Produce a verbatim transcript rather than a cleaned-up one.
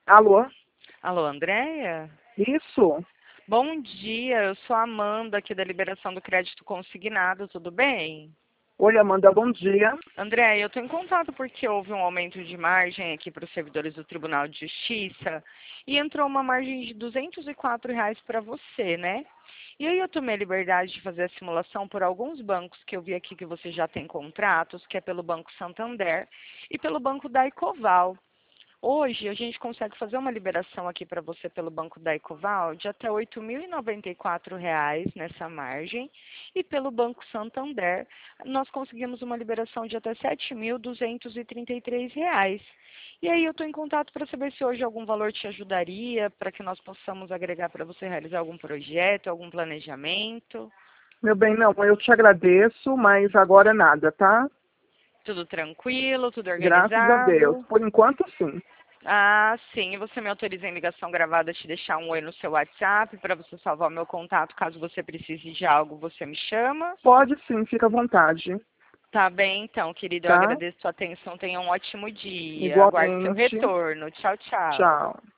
Alô? Alô, Andréia? Isso? Bom dia, eu sou a Amanda aqui da Liberação do Crédito Consignado, tudo bem? Oi, Amanda, bom dia. Andréia, eu estou em contato porque houve um aumento de margem aqui para os servidores do Tribunal de Justiça e entrou uma margem de duzentos e quatro reais para você, né? E aí eu tomei a liberdade de fazer a simulação por alguns bancos que eu vi aqui que você já tem contratos, que é pelo Banco Santander e pelo Banco da Ecoval. Hoje a gente consegue fazer uma liberação aqui para você pelo Banco da Ecoval de até oito mil e noventa e quatro reais nessa margem e pelo Banco Santander nós conseguimos uma liberação de até sete mil duzentos e trinta e três reais. E aí eu estou em contato para saber se hoje algum valor te ajudaria para que nós possamos agregar para você realizar algum projeto, algum planejamento. Meu bem, não, eu te agradeço, mas agora nada, tá? Tudo tranquilo, tudo Graças a Deus. organizado? Por enquanto, sim. Ah, sim. E você me autoriza em ligação gravada a te deixar um oi no seu WhatsApp para você salvar o meu contato. Caso você precise de algo, você me chama. Pode sim, fica à vontade, Tá bem, então, querido. Eu tá? agradeço a sua atenção. Tenha um ótimo dia. Aguardo seu Igualmente. retorno. Tchau, tchau. Tchau.